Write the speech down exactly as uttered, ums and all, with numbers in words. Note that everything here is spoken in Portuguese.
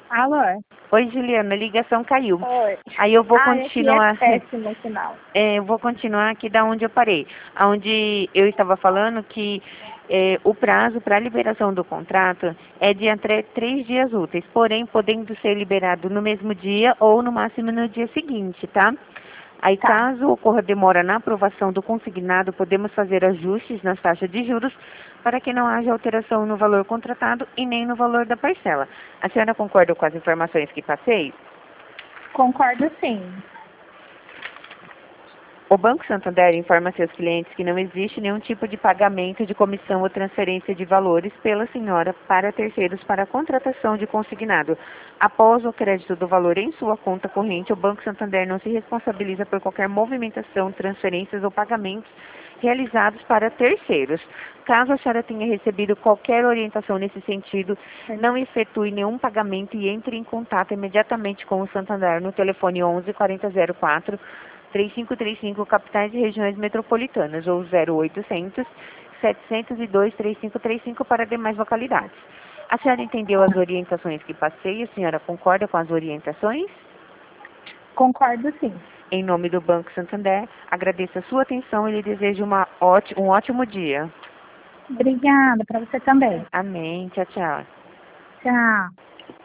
Alô? Oi, Juliana, a ligação caiu. Oi. Aí eu vou Ah, continuar. aqui é péssimo o sinal. É, eu vou continuar aqui da onde eu parei. Onde eu estava falando que é, o prazo para a liberação do contrato é de até três dias úteis, porém podendo ser liberado no mesmo dia ou no máximo no dia seguinte, tá? Aí, Tá. caso ocorra demora na aprovação do consignado, podemos fazer ajustes nas taxas de juros para que não haja alteração no valor contratado e nem no valor da parcela. A senhora concorda com as informações que passei? Concordo sim. O Banco Santander informa a seus clientes que não existe nenhum tipo de pagamento de comissão ou transferência de valores pela senhora para terceiros para a contratação de consignado. Após o crédito do valor em sua conta corrente, o Banco Santander não se responsabiliza por qualquer movimentação, transferências ou pagamentos realizados para terceiros. Caso a senhora tenha recebido qualquer orientação nesse sentido, não efetue nenhum pagamento e entre em contato imediatamente com o Santander no telefone onze quarenta zero quatro três cinco três cinco, capitais e regiões metropolitanas, ou zero oitocentos, setecentos e dois, três cinco três cinco para demais localidades. A senhora entendeu as orientações que passei? A senhora concorda com as orientações? Concordo sim. Em nome do Banco Santander, agradeço a sua atenção e lhe desejo uma óti- um ótimo dia. Obrigada, para você também. Amém. Tchau, tchau. Tchau.